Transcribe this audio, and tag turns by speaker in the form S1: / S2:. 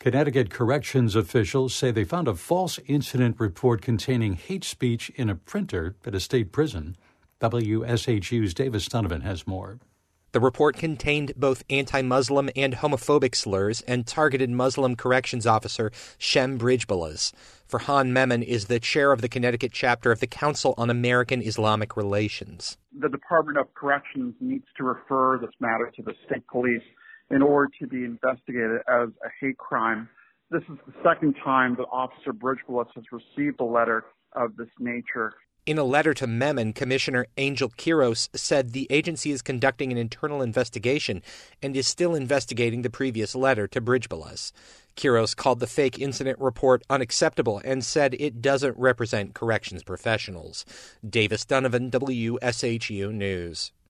S1: Connecticut corrections officials say they found a false incident report containing hate speech in a printer at a state prison. WSHU's Davis Donovan has more.
S2: The report contained both anti-Muslim and homophobic slurs and targeted Muslim corrections officer Shem Bridgebalas. Farhan Memon is the chair of the Connecticut chapter of the Council on American Islamic Relations.
S3: The Department of Corrections needs to refer this matter to the state police in order to be investigated as a hate crime. This is the second time that Officer Bridgebalas has received a letter of this nature.
S2: In a letter to Memon, Commissioner Angel Quiros said the agency is conducting an internal investigation and is still investigating the previous letter to Bridgebalas. Quiros called the fake incident report unacceptable and said it doesn't represent corrections professionals. Davis Donovan, WSHU News.